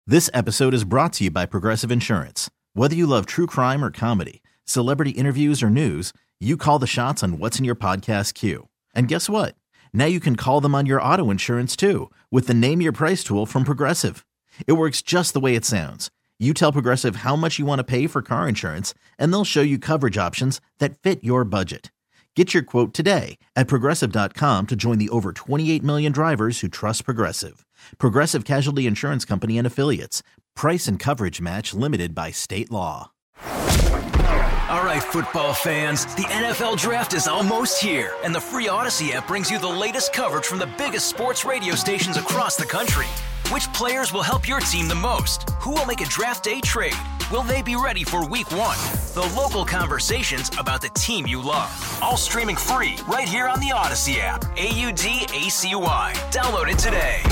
This episode is brought to you by Progressive Insurance. Whether you love true crime or comedy, celebrity interviews or news, you call the shots on what's in your podcast queue. And guess what? Now you can call them on your auto insurance too with the Name Your Price tool from Progressive. It works just the way it sounds. You tell Progressive how much you want to pay for car insurance, and they'll show you coverage options that fit your budget. Get your quote today at Progressive.com to join the over 28 million drivers who trust Progressive. Progressive Casualty Insurance Company and Affiliates. Price and coverage match limited by state law. All right, football fans, the NFL Draft is almost here, and the free Odyssey app brings you the latest coverage from the biggest sports radio stations across the country. Which players will help your team the most? Who will make a draft day trade? Will they be ready for week one? The local conversations about the team you love. All streaming free right here on the Odyssey app. AUDACY. Download it today.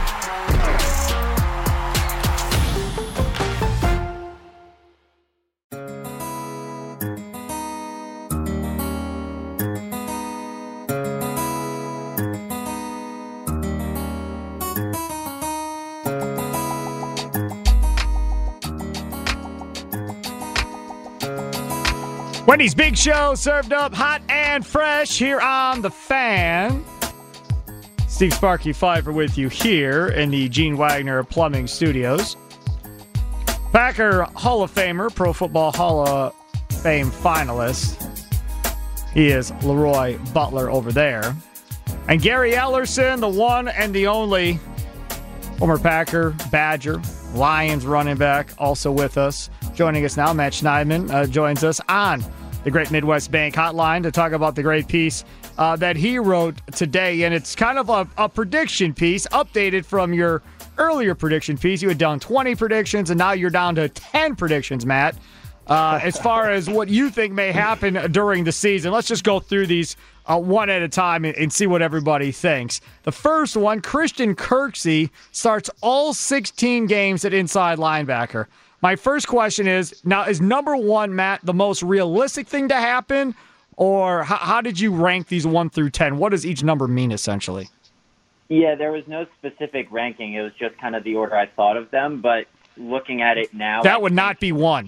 Wendy's Big Show, served up hot and fresh here on The Fan. Steve Sparky Pfeiffer with you here in the Gene Wagner Plumbing Studios. Packer Hall of Famer, Pro Football Hall of Fame finalist. He is Leroy Butler over there. And Gary Ellerson, the one and the only former Packer, Badger, Lions running back, also with us. Joining us now, Matt Schneidman joins us on the Great Midwest Bank Hotline to talk about the great piece that he wrote today. And it's kind of a prediction piece, updated from your earlier prediction piece. You had done 20 predictions, and now you're down to 10 predictions, Matt, as far as what you think may happen during the season. Let's just go through these one at a time and see what everybody thinks. The first one, Christian Kirksey starts all 16 games at inside linebacker. My first question is, now, is number one, Matt, the most realistic thing to happen? Or how did you rank these 1 through 10? What does each number mean, essentially? Yeah, there was no specific ranking. It was just kind of the order I thought of them. But looking at it now... That would not be one.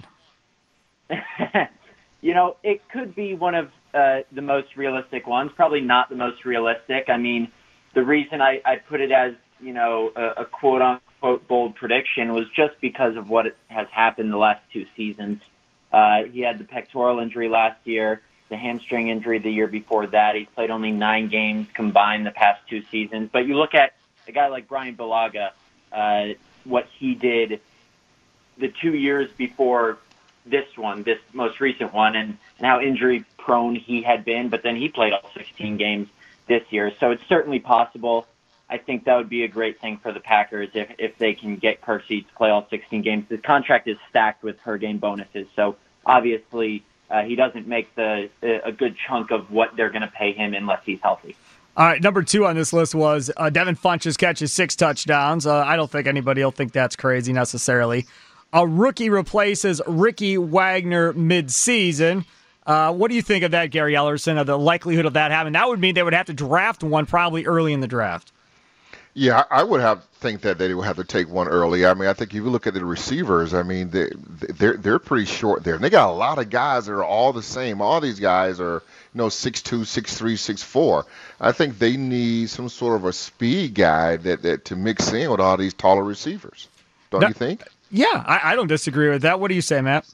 You know, it could be one of the most realistic ones. Probably not the most realistic. I mean, the reason I put it as, you know, a quote-unquote bold prediction was just because of what has happened the last two seasons. He had the pectoral injury last year, the hamstring injury the year before that. He's played only 9 games combined the past 2 seasons. But you look at a guy like Brian Bulaga, what he did the 2 years before this most recent one, and how injury-prone he had been. But then he played all 16 games this year. So it's certainly possible. I think that would be a great thing for the Packers if they can get Kirksey to play all 16 games. His contract is stacked with per-game bonuses, so obviously he doesn't make a good chunk of what they're going to pay him unless he's healthy. All right, number 2 on this list was Devin Funchess catches 6 touchdowns. I don't think anybody will think that's crazy necessarily. A rookie replaces Ricky Wagner mid-season. What do you think of that, Gary Ellerson, of the likelihood of that happening? That would mean they would have to draft one probably early in the draft. Yeah, I would think that they would have to take one early. I mean, I think if you look at the receivers, I mean, they're pretty short there. And they got a lot of guys that are all the same. All these guys are, 6'2", 6'3", 6'4". I think they need some sort of a speed guy that to mix in with all these taller receivers. Don't you think? Yeah, I don't disagree with that. What do you say, Matt?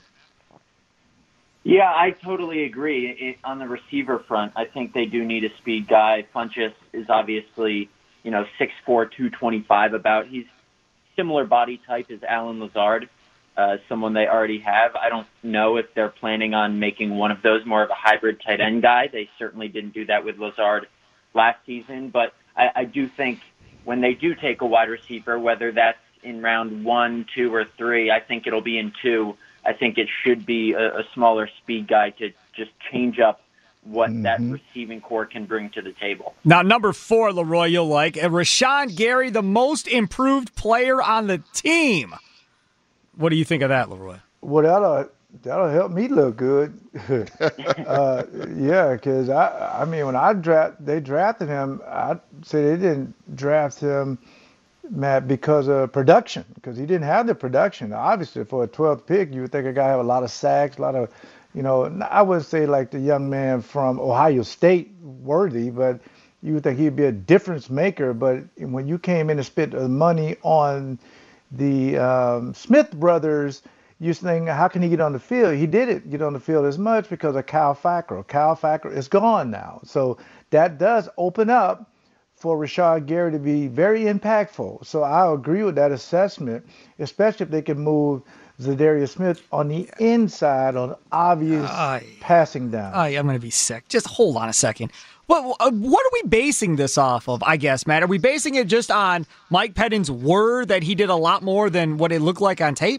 Yeah, I totally agree. On the receiver front, I think they do need a speed guy. Funchess is obviously 6'4", 225 about. He's similar body type as Allen Lazard, someone they already have. I don't know if they're planning on making one of those more of a hybrid tight end guy. They certainly didn't do that with Lazard last season. But I do think when they do take a wide receiver, whether that's in round 1, 2, or 3, I think it'll be in 2. I think it should be a smaller speed guy to just change up what that receiving core can bring to the table. Now, number 4, Leroy, you'll like. Rashawn Gary, the most improved player on the team. What do you think of that, Leroy? Well, that'll help me look good. Yeah, because I mean, when they drafted him, I said they didn't draft him Matt, because of production, because he didn't have the production. Obviously, for a 12th pick, you would think a guy have a lot of sacks, a lot of, I would say like the young man from Ohio State worthy, but you would think he'd be a difference maker. But when you came in and spent the money on the Smith brothers, you think, how can he get on the field? He didn't get on the field as much because of Kyle Fackrell. Kyle Fackrell is gone now. So that does open up for Rashawn Gary to be very impactful. So I agree with that assessment, especially if they can move Zadarius Smith on the inside on obvious passing down. I'm going to be sick. Just hold on a second. What are we basing this off of, I guess, Matt? Are we basing it just on Mike Pettine's word that he did a lot more than what it looked like on tape?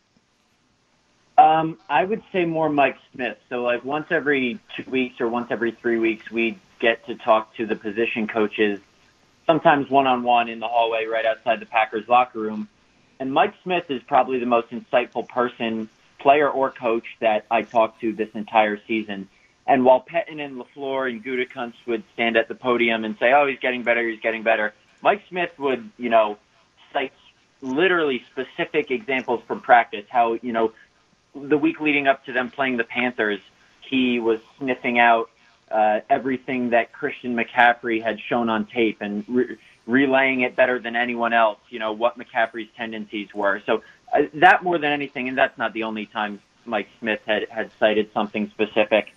I would say more Mike Smith. So like once every 2 weeks or once every 3 weeks, we get to talk to the position coaches, sometimes one-on-one in the hallway right outside the Packers locker room. And Mike Smith is probably the most insightful person, player or coach, that I talked to this entire season. And while Pettine and LaFleur and Gutekunst would stand at the podium and say, oh, he's getting better, Mike Smith would, cite literally specific examples from practice, how, the week leading up to them playing the Panthers, he was sniffing out everything that Christian McCaffrey had shown on tape and relaying it better than anyone else, what McCaffrey's tendencies were. So that more than anything, and that's not the only time Mike Smith had cited something specific.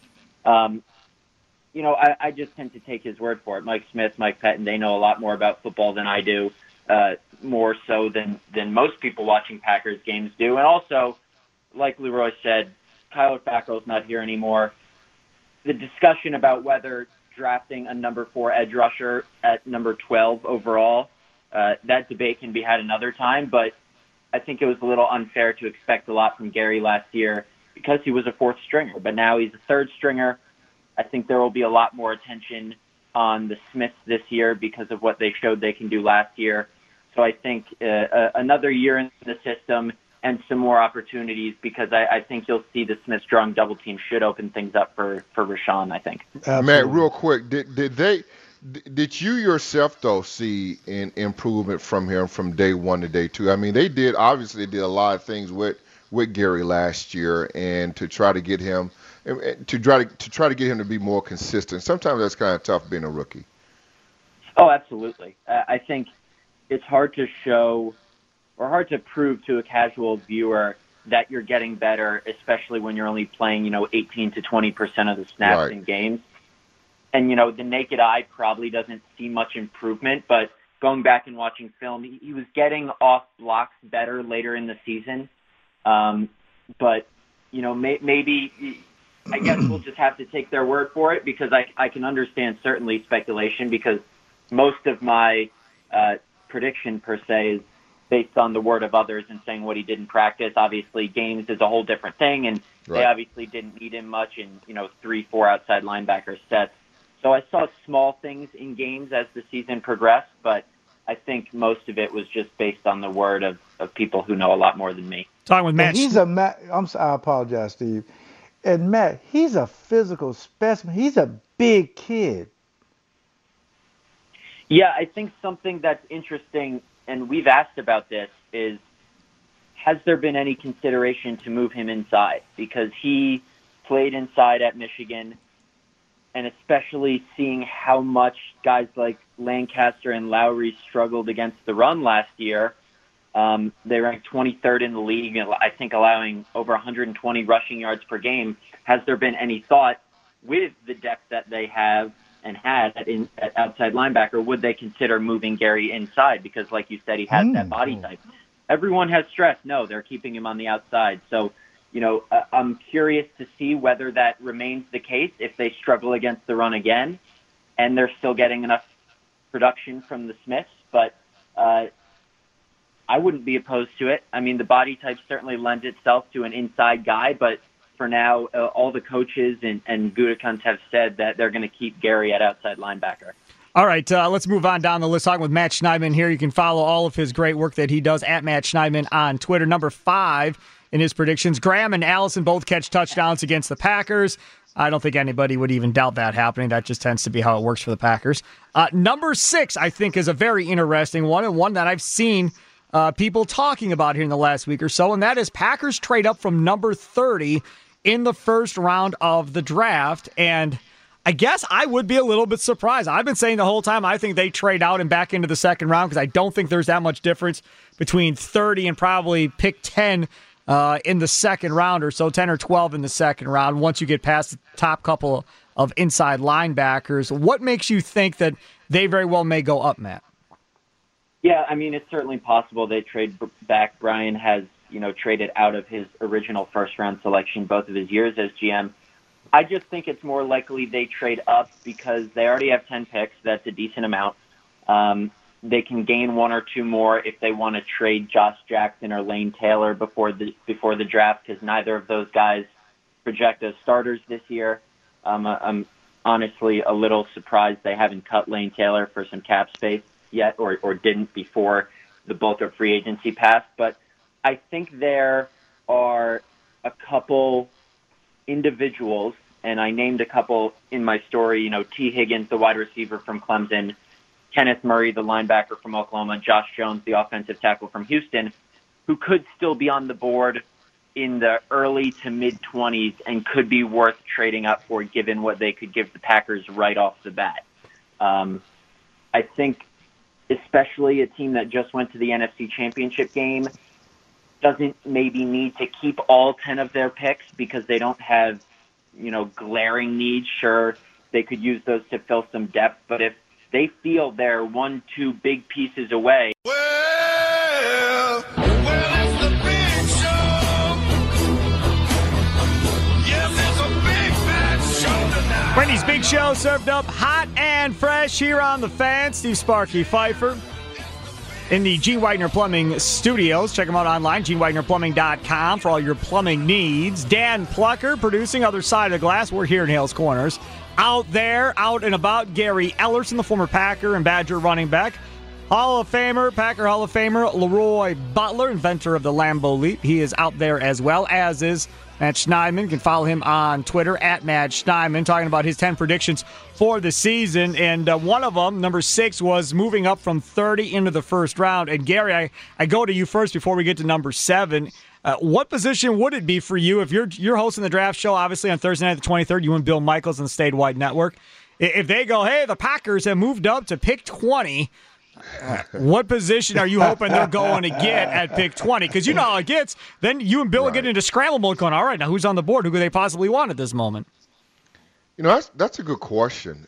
I just tend to take his word for it. Mike Smith, Mike Pettine, they know a lot more about football than I do, more so than most people watching Packers games do. And also, like Leroy said, Kyler Fackrell's not here anymore. The discussion about whether drafting a number 4 edge rusher at number 12 overall, that debate can be had another time, but I think it was a little unfair to expect a lot from Gary last year because he was a 4th stringer, but now he's a 3rd stringer. I think there will be a lot more attention on the Smiths this year because of what they showed they can do last year. So I think another year in the system and some more opportunities, because I think you'll see the Smith-Strong double team should open things up for Rashawn, I think. Matt, real quick, did you yourself, though, see an improvement from him from day 1 to day 2? I mean, they did a lot of things with Gary last year, and to try to get him to get him to be more consistent. Sometimes that's kind of tough being a rookie. Oh, absolutely. I think it's hard to show or hard to prove to a casual viewer that you're getting better, especially when you're only playing, 18 to 20% of the snaps in games. And, the naked eye probably doesn't see much improvement, but going back and watching film, he was getting off blocks better later in the season. But, maybe, I guess we'll just have to take their word for it, because I can understand certainly speculation, because most of my prediction per se is based on the word of others and saying what he did in practice. Obviously, games is a whole different thing, and they obviously didn't need him much in 3-4 outside linebacker sets. So I saw small things in games as the season progressed, but I think most of it was just based on the word of people who know a lot more than me. Talking with Matt. I apologize, Steve. And Matt, he's a physical specimen. He's a big kid. Yeah, I think something that's interesting, and we've asked about this, is has there been any consideration to move him inside? Because he played inside at Michigan, and especially seeing how much guys like Lancaster and Lowry struggled against the run last year. They ranked 23rd in the league, I think allowing over 120 rushing yards per game. Has there been any thought, with the depth that they have and had at outside linebacker, would they consider moving Gary inside? Because like you said, he has that body type. Everyone has stress. No, they're keeping him on the outside. So, I'm curious to see whether that remains the case if they struggle against the run again and they're still getting enough production from the Smiths. But I wouldn't be opposed to it. I mean, the body type certainly lends itself to an inside guy, but for now, all the coaches and Gutekunst have said that they're going to keep Gary at outside linebacker. All right, let's move on down the list. Talking with Matt Schneidman here. You can follow all of his great work that he does at Matt Schneidman on Twitter. Number 5 in his predictions. Graham and Allison both catch touchdowns against the Packers. I don't think anybody would even doubt that happening. That just tends to be how it works for the Packers. Number 6, I think, is a very interesting one, and one that I've seen people talking about here in the last week or so, and that is Packers trade up from number 30 in the first round of the draft. And I guess I would be a little bit surprised. I've been saying the whole time I think they trade out and back into the second round because I don't think there's that much difference between 30 and probably pick 10 in the second round or so, 10 or 12 in the second round once you get past the top couple of inside linebackers. What makes you think that they very well may go up, Matt? Yeah, I mean, it's certainly possible they trade back. Brian has, traded out of his original first-round selection both of his years as GM. I just think it's more likely they trade up because they already have 10 picks. That's a decent amount. They can gain 1 or 2 more if they want to trade Josh Jackson or Lane Taylor before the draft, because neither of those guys project as starters this year. I'm honestly a little surprised they haven't cut Lane Taylor for some cap space yet, or didn't before the bulk of free agency passed. But I think there are a couple individuals, and I named a couple in my story, T. Higgins, the wide receiver from Clemson, Kenneth Murray, the linebacker from Oklahoma, Josh Jones, the offensive tackle from Houston, who could still be on the board in the early to mid-20s and could be worth trading up for given what they could give the Packers right off the bat. I think especially a team that just went to the NFC Championship game doesn't maybe need to keep all 10 of their picks because they don't have, glaring needs. Sure, they could use those to fill some depth, but if they feel they're 1-2 big pieces away. Well, it's the big show. Yes, it's a big fat show tonight. Wendy's Big Show served up hot and fresh here on The Fan. Steve Sparky Pfeiffer in the Gene Wagner Plumbing Studios. Check them out online, GeneWagnerPlumbing.com for all your plumbing needs. Dan Plucker producing Other Side of the Glass. We're here in Hales Corners. Out and about, Gary Ellerson, the former Packer and Badger running back. Packer Hall of Famer, Leroy Butler, inventor of the Lambeau Leap. He is out there as well, as is Matt Schneidman. You can follow him on Twitter, @Matt Schneidman, talking about his 10 predictions for the season. And one of them, number 6, was moving up from 30 into the first round. And Gary, I go to you first before we get to number 7. What position would it be for you if you're hosting the draft show, obviously, on Thursday night the 23rd, you and Bill Michaels on the Statewide Network. If they go, hey, the Packers have moved up to pick 20, what position are you hoping they're going to get at pick 20? Because you know how it gets. Then you and Bill will get into scramble mode going, all right, now who's on the board? Who could they possibly want at this moment? That's a good question.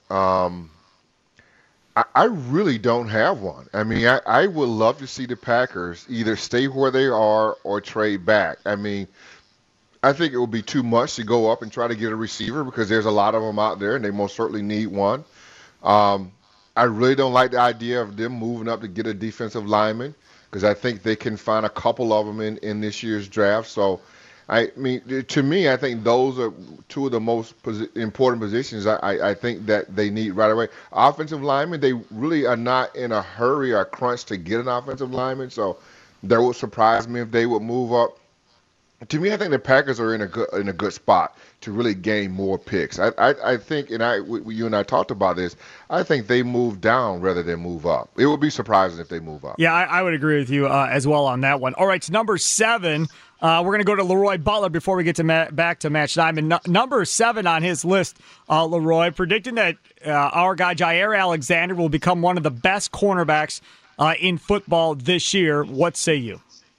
I really don't have one. I mean, I would love to see the Packers either stay where they are or trade back. I mean, I think it would be too much to go up and try to get a receiver because there's a lot of them out there, and they most certainly need one. I really don't like the idea of them moving up to get a defensive lineman because I think they can find a couple of them in this year's draft. So, I mean, to me, I think those are two of the most important positions I think that they need right away. Offensive linemen, they really are not in a hurry or a crunch to get an offensive lineman, so that would surprise me if they would move up. To me, I think the Packers are in a good spot to really gain more picks. I think, and you and I talked about this, I think they move down rather than move up. It would be surprising if they move up. Yeah, I would agree with you as well on that one. All right, so number 7, we're going to go to Leroy Butler before we get to back to Matt Schneidman. Number 7 on his list, Leroy, predicting that our guy Jair Alexander will become one of the best cornerbacks in football this year. What say you?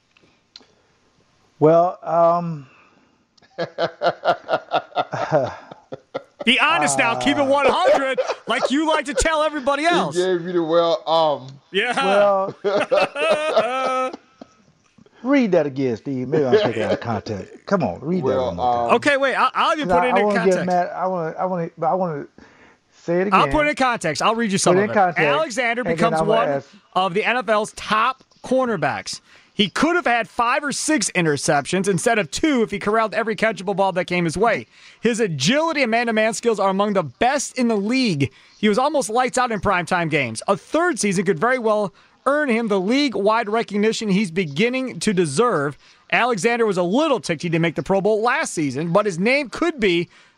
Well, be honest now. Keep it 100 like you like to tell everybody else. He gave you the Yeah. Well, read that again, Steve. Maybe I'm taking it out of context. Come on, read that one more time. Okay, wait. I'll even put it in context. I want to say it again. I'll put it in context. I'll read you some of it. Context, Alexander becomes one of the NFL's top cornerbacks. He could have had 5 or 6 interceptions instead of 2 if he corralled every catchable ball that came his way. His agility and man-to-man skills are among the best in the league. He was almost lights out in primetime games. A third season could very well earn him the league-wide recognition he's beginning to deserve. Alexander was a little ticked he didn't make the Pro Bowl last season, but his name could be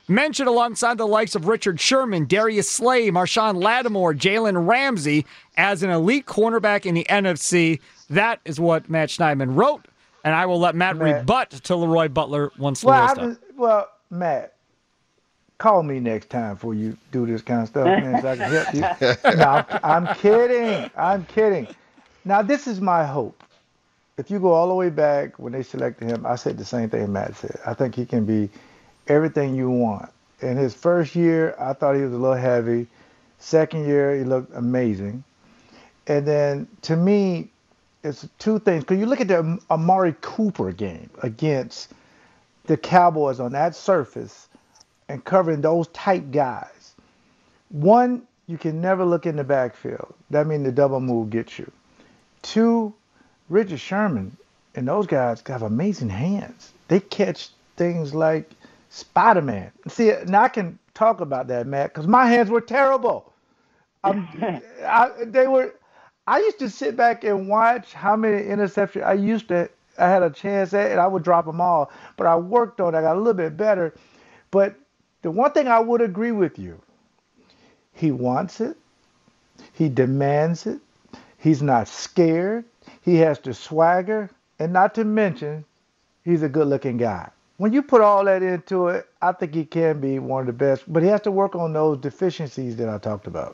mentioned alongside the likes of Richard Sherman, Darius Slay, Marshawn Lattimore, Jalen Ramsey as an elite cornerback in the NFC. That is what Matt Schneidman wrote, and I will let Matt rebut to Leroy Butler once Well, Matt, call me next time before you do this kind of stuff, man, so I can help you. No, I'm kidding. I'm kidding. Now, this is my hope. If you go all the way back when they selected him, I said the same thing Matt said. I think he can be everything you want. In his first year, I thought he was a little heavy. Second year, he looked amazing. And then, to me, it's two things. Because you look at the Amari Cooper game against the Cowboys on that surface and covering those tight guys. One, you can never look in the backfield. That means the double move gets you. Two, Richard Sherman and those guys have amazing hands. They catch things like Spider-Man. See, now I can talk about that, Matt, because my hands were terrible. I used to sit back and watch how many interceptions I had a chance at, and I would drop them all. But I worked on it. I got a little bit better. But the one thing I would agree with you, he wants it. He demands it. He's not scared. He has the swagger. And not to mention, he's a good-looking guy. When you put all that into it, I think he can be one of the best. But he has to work on those deficiencies that I talked about.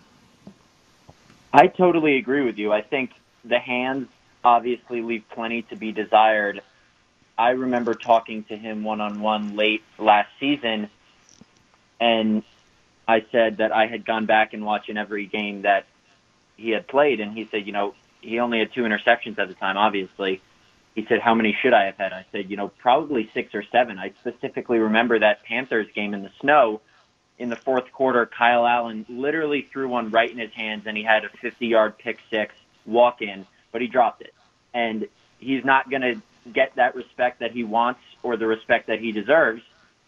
I totally agree with you. I think the hands obviously leave plenty to be desired. I remember talking to him one-on-one late last season, and I said that I had gone back and watched every game that he had played, and he said, he only had 2 interceptions at the time, obviously. He said, how many should I have had? I said, probably 6 or 7. I specifically remember that Panthers game in the snow. In the fourth quarter, Kyle Allen literally threw one right in his hands, and he had a 50-yard pick six walk-in, but he dropped it. And he's not going to get that respect that he wants or the respect that he deserves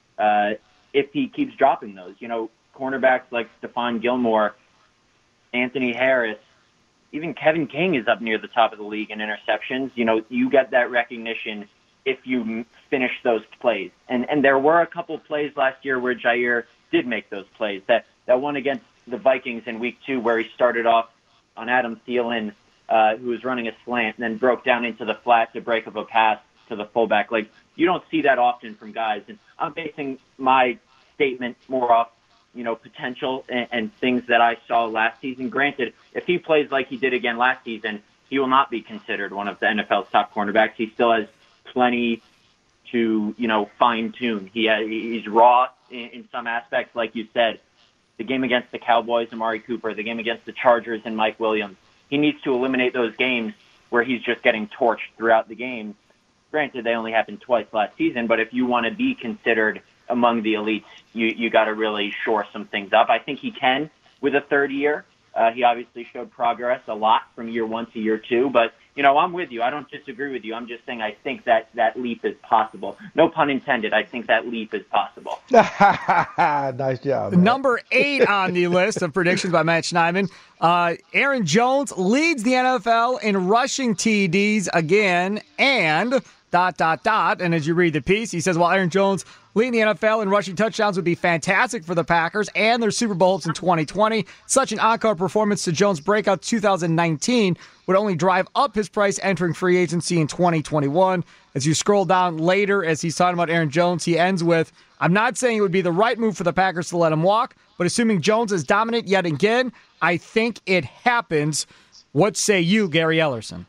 if he keeps dropping those. Cornerbacks like Stephon Gilmore, Anthony Harris, even Kevin King is up near the top of the league in interceptions. You get that recognition if you finish those plays. And there were a couple plays last year where Jair did make those plays. That one against the Vikings in week 2 where he started off on Adam Thielen, who was running a slant, and then broke down into the flat to break up a pass to the fullback. Like, you don't see that often from guys. And I'm basing my statement more off potential and things that I saw last season. Granted, if he plays like he did again last season, he will not be considered one of the NFL's top cornerbacks. He still has plenty to, fine-tune. He's raw in some aspects, like you said. The game against the Cowboys, Amari Cooper, the game against the Chargers and Mike Williams. He needs to eliminate those games where he's just getting torched throughout the game. Granted, they only happened twice last season, but if you want to be considered among the elites, you got to really shore some things up. I think he can with a third year. He obviously showed progress a lot from year 1 to year 2, but I'm with you. I don't disagree with you. I'm just saying I think that leap is possible. No pun intended. I think that leap is possible. Nice job, man. Number 8 on the list of predictions by Matt Schneidman. Aaron Jones leads the NFL in rushing TDs again, and ... And as you read the piece, he says, while Aaron Jones leading the NFL in rushing touchdowns would be fantastic for the Packers and their Super Bowl hopes in 2020, such an encore performance to Jones' breakout 2019 would only drive up his price entering free agency in 2021. As you scroll down later, as he's talking about Aaron Jones, he ends with, I'm not saying it would be the right move for the Packers to let him walk, but assuming Jones is dominant yet again, I think it happens. What say you, Gary Ellerson?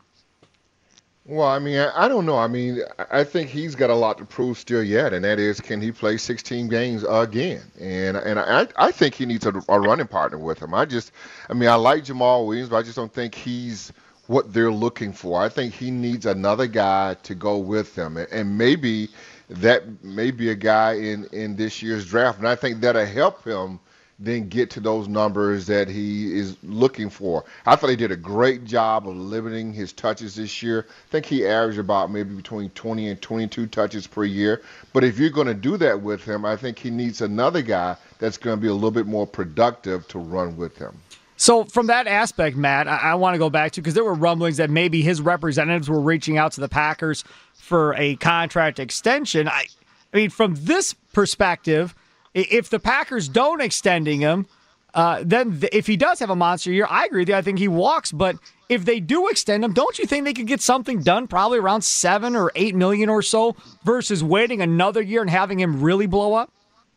Well, I don't know. I think he's got a lot to prove still yet, and that is, can he play 16 games again? And I think he needs a running partner with him. I like Jamal Williams, but I just don't think he's what they're looking for. I think he needs another guy to go with him, and maybe that may be a guy in this year's draft, and I think that'll help him then get to those numbers that he is looking for. I thought he did a great job of limiting his touches this year. I think he averaged about maybe between 20 and 22 touches per year. But if you're going to do that with him, I think he needs another guy that's going to be a little bit more productive to run with him. So from that aspect, Matt, I want to go back to, because there were rumblings that maybe his representatives were reaching out to the Packers for a contract extension. I mean, from this perspective, If the Packers don't extending him, then if he does have a monster year, I agree with you. I think he walks. But if they do extend him, don't you think they could get something done probably around $7 or $8 million or so versus waiting another year and having him really blow up?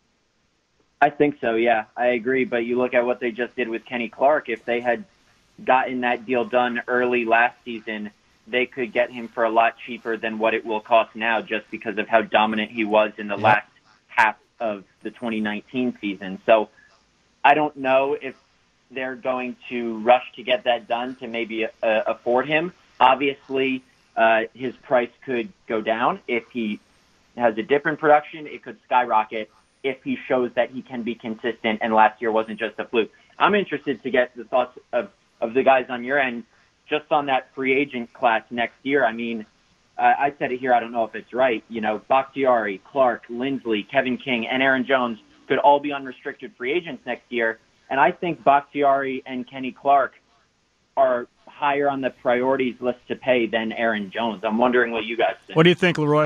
I think so, yeah. I agree. But you look at what they just did with Kenny Clark. If they had gotten that deal done early last season, they could get him for a lot cheaper than what it will cost now just because of how dominant he was in the last half of the 2019 season. So I don't know if they're going to rush to get that done to maybe afford him. Obviously, his price could go down. If he has a different production, it could skyrocket if he shows that he can be consistent and last year wasn't just a fluke. I'm interested to get the thoughts of the guys on your end just on that free agent class next year. I mean, I said it here, I don't know if it's right. You know, Bakhtiari, Clark, Lindsley, Kevin King, and Aaron Jones could all be unrestricted free agents next year. And I think Bakhtiari and Kenny Clark are higher on the priorities list to pay than Aaron Jones. I'm wondering what you guys think. What do you think, Leroy?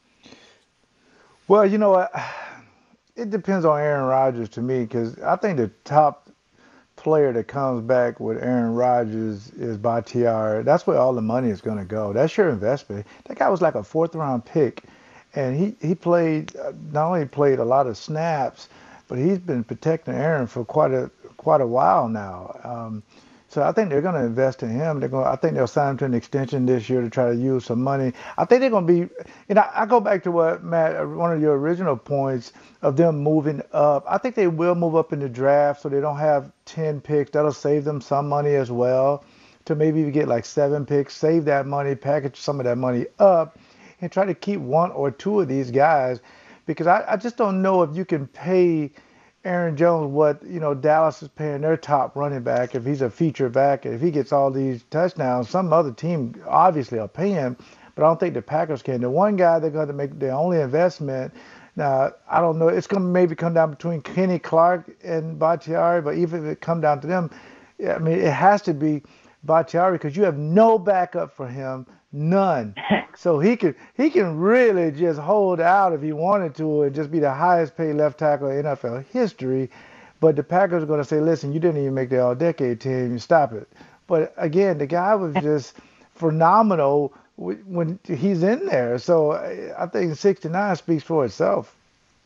Well, you know what? It depends on Aaron Rodgers to me because I think the top player that comes back with Aaron Rodgers is Bakhtiari. That's where all the money is going to go. That's your investment. That guy was like a fourth-round pick, and he played not only played a lot of snaps, but he's been protecting Aaron for quite a while now. So I think they're going to invest in him. I think they'll sign him to an extension this year to try to use some money. I think they're going to be, and I go back to what, Matt, one of your original points of them moving up. I think they will move up in the draft so they don't have 10 picks. That'll save them some money as well to maybe get like 7 picks, save that money, package some of that money up, and try to keep 1 or 2 of these guys because I just don't know if you can pay Aaron Jones what, Dallas is paying their top running back if he's a feature back. If he gets all these touchdowns, some other team obviously will pay him, but I don't think the Packers can. The one guy they're going to make their only investment, now, I don't know, it's going to maybe come down between Kenny Clark and Bakhtiari, but even if it come down to them, I mean, it has to be Bakhtiari because you have no backup for him, none. So he can really just hold out if he wanted to and just be the highest paid left tackle in NFL history. But the Packers are going to say, listen, you didn't even make the all-decade team. Stop it. But, again, the guy was just phenomenal when he's in there. So I think 69 speaks for itself.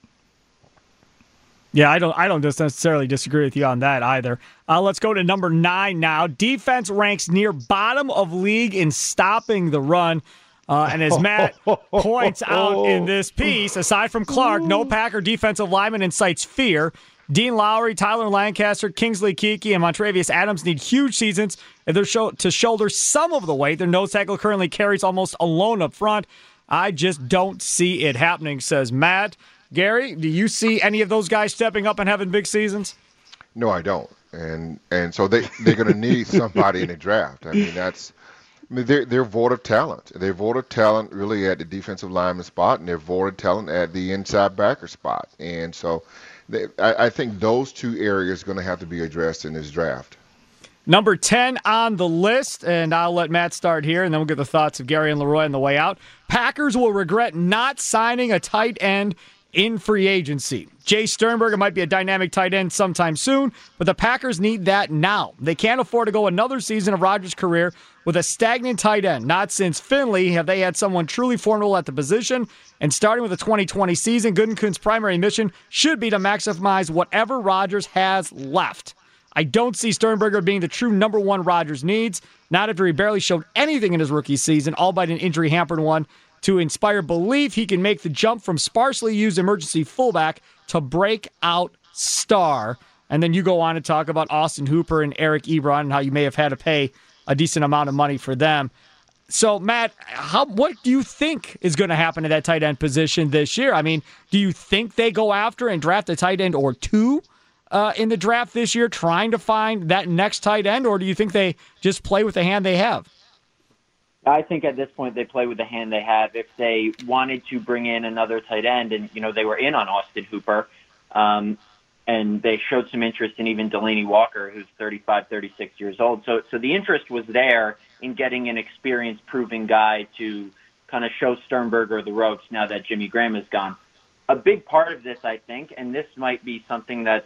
Yeah, I don't just necessarily disagree with you on that either. Let's go to number 9 now. Defense ranks near bottom of league in stopping the run. And as Matt points out in this piece, aside from Clark, no Packer defensive lineman incites fear. Dean Lowry, Tyler Lancaster, Kingsley Keke, and Montravius Adams need huge seasons if they're to shoulder some of the weight. Their nose tackle currently carries almost alone up front. I just don't see it happening, says Matt. Gary, do you see any of those guys stepping up and having big seasons? No, I don't. And so they're going to need somebody in the draft. I mean, they're void of talent. They're void of talent really at the defensive lineman spot, and they're void of talent at the inside backer spot. And so I think those 2 areas are going to have to be addressed in this draft. Number 10 on the list, and I'll let Matt start here, and then we'll get the thoughts of Gary and Leroy on the way out. Packers will regret not signing a tight end in free agency. Jay Sternberger might be a dynamic tight end sometime soon, but the Packers need that now. They can't afford to go another season of Rodgers' career with a stagnant tight end. Not since Finley have they had someone truly formidable at the position. And starting with the 2020 season, Gutekunst's primary mission should be to maximize whatever Rodgers has left. I don't see Sternberger being the true number 1 Rodgers needs, not after he barely showed anything in his rookie season, albeit an injury-hampered one, to inspire belief he can make the jump from sparsely used emergency fullback to breakout star. And then you go on to talk about Austin Hooper and Eric Ebron and how you may have had to pay a decent amount of money for them. So, Matt, what do you think is going to happen to that tight end position this year? I mean, do you think they go after and draft a tight end or 2 in the draft this year trying to find that next tight end, or do you think they just play with the hand they have? I think at this point they play with the hand they have. If they wanted to bring in another tight end, and they were in on Austin Hooper, and they showed some interest in even Delaney Walker, who's 35, 36 years old. So the interest was there in getting an experienced, proven guy to kind of show Sternberger the ropes now that Jimmy Graham is gone. a big part of this, I think, and this might be something that's,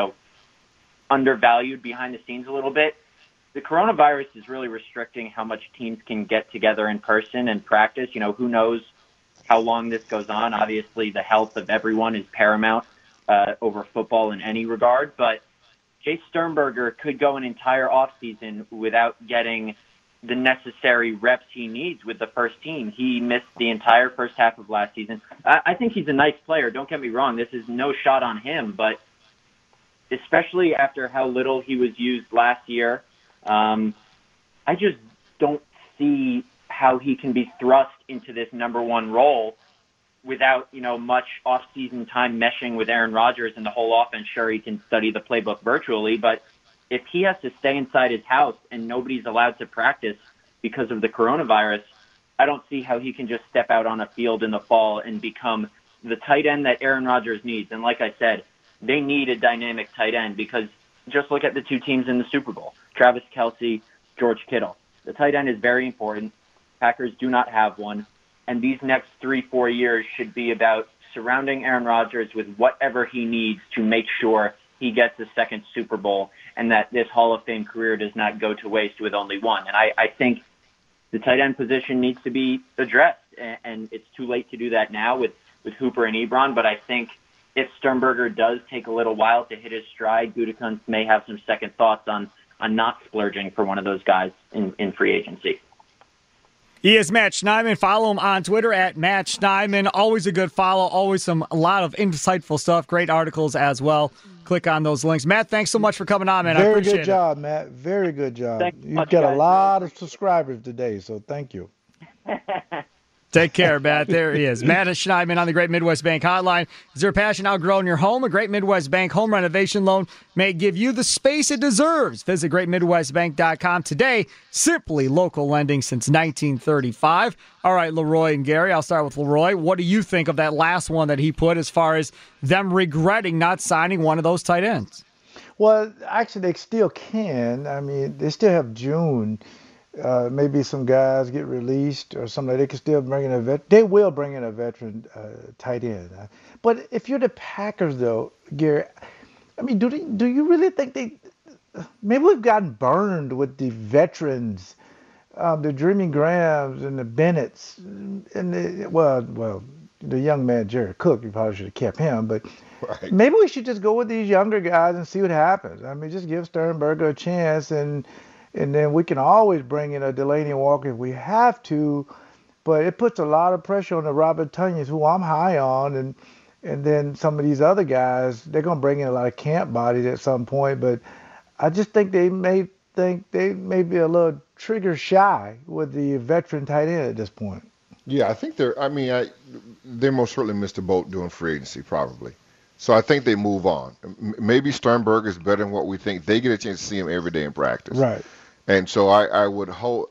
undervalued behind the scenes a little bit. The coronavirus is really restricting how much teams can get together in person and practice. Who knows how long this goes on. Obviously, the health of everyone is paramount over football in any regard. But Jay Sternberger could go an entire offseason without getting the necessary reps he needs with the first team. He missed the entire first half of last season. I think he's a nice player. Don't get me wrong. This is no shot on him. But especially after how little he was used last year, I just don't see how he can be thrust into this number one role without, much off-season time meshing with Aaron Rodgers and the whole offense. Sure, he can study the playbook virtually, but if he has to stay inside his house and nobody's allowed to practice because of the coronavirus, I don't see how he can just step out on a field in the fall and become the tight end that Aaron Rodgers needs. And like I said, they need a dynamic tight end because just look at the two teams in the Super Bowl, Travis Kelce, George Kittle. The tight end is very important. Packers do not have one. And these next 3-4 years should be about surrounding Aaron Rodgers with whatever he needs to make sure he gets a second Super Bowl and that this Hall of Fame career does not go to waste with only one. And I think the tight end position needs to be addressed, and it's too late to do that now with Hooper and Ebron. But I think if Sternberger does take a little while to hit his stride, Gutekunst may have some second thoughts on not splurging for one of those guys in free agency. He is Matt Schneidman. Follow him on Twitter at Matt Schneidman. Always a good follow. Always a lot of insightful stuff. Great articles as well. Click on those links. Matt, thanks so much for coming on, man. I appreciate it. Very good job, Matt. Very good job. You've got a lot of subscribers today, so thank you. Take care, Matt. There he is. Matt Schneidman on the Great Midwest Bank Hotline. Is there a passion outgrowing your home? A Great Midwest Bank home renovation loan may give you the space it deserves. Visit greatmidwestbank.com today. Simply local lending since 1935. All right, Leroy and Gary, I'll start with Leroy. What do you think of that last one that he put as far as them regretting not signing one of those tight ends? Well, actually, they still can. I mean, they still have June. Maybe some guys get released or something. They can still bring in a vet. They will bring in a veteran tight end. But if you're the Packers, though, Gary, I mean, do you really think they? Maybe we've gotten burned with the veterans, the Jimmy Grahams and the Bennetts, and the young man Jared Cook. You probably should have kept him, but right. Maybe we should just go with these younger guys and see what happens. I mean, just give Sternberger a chance and then we can always bring in a Delaney Walker if we have to, but it puts a lot of pressure on the Robert Tunyons, who I'm high on, and then some of these other guys, they're going to bring in a lot of camp bodies at some point, but I just think they may be a little trigger shy with the veteran tight end at this point. Yeah, I think they most certainly missed the boat doing free agency probably. So I think they move on. Maybe Sternberger is better than what we think. They get a chance to see him every day in practice. Right. And so I would hold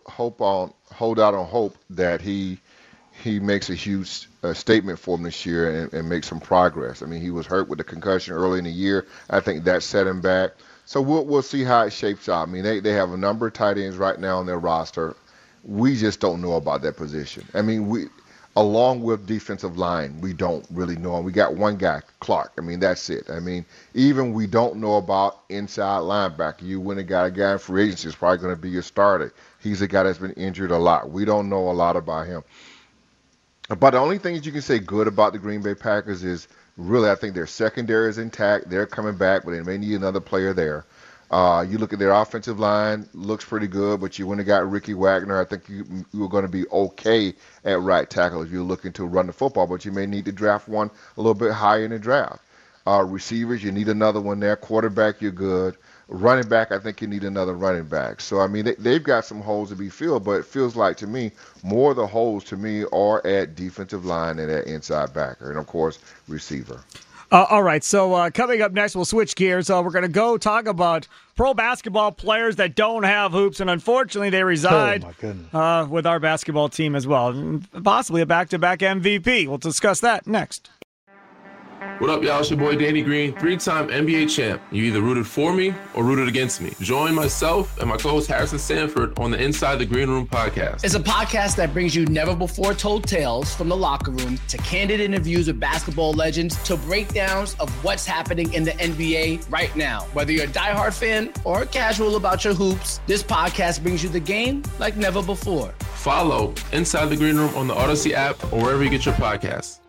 out on hope that he makes a huge statement for him this year and makes some progress. I mean, he was hurt with the concussion early in the year. I think that set him back. So we'll see how it shapes out. I mean, they have a number of tight ends right now on their roster. We just don't know about that position. I mean, along with defensive line, we don't really know. And we got one guy, Clark. I mean, that's it. I mean, even we don't know about inside linebacker. You went and got a guy in free agency who's probably going to be your starter. He's a guy that's been injured a lot. We don't know a lot about him. But the only thing that you can say good about the Green Bay Packers is really I think their secondary is intact. They're coming back, but they may need another player there. You look at their offensive line, looks pretty good, but you went and got Ricky Wagner. I think you were going to be okay at right tackle if you're looking to run the football, but you may need to draft one a little bit higher in the draft. Receivers, you need another one there. Quarterback, you're good. Running back, I think you need another running back. So, I mean, they've got some holes to be filled, but it feels like to me, more of the holes to me are at defensive line and at inside backer, and, of course, receiver. All right, so coming up next, we'll switch gears. We're going to go talk about pro basketball players that don't have hoops, and unfortunately they reside with our basketball team as well. Possibly a back-to-back MVP. We'll discuss that next. What up, y'all? It's your boy Danny Green, 3-time NBA champ. You either rooted for me or rooted against me. Join myself and my co-host Harrison Sanford on the Inside the Green Room podcast. It's a podcast that brings you never-before-told tales from the locker room to candid interviews with basketball legends to breakdowns of what's happening in the NBA right now. Whether you're a diehard fan or casual about your hoops, this podcast brings you the game like never before. Follow Inside the Green Room on the Odyssey app or wherever you get your podcasts.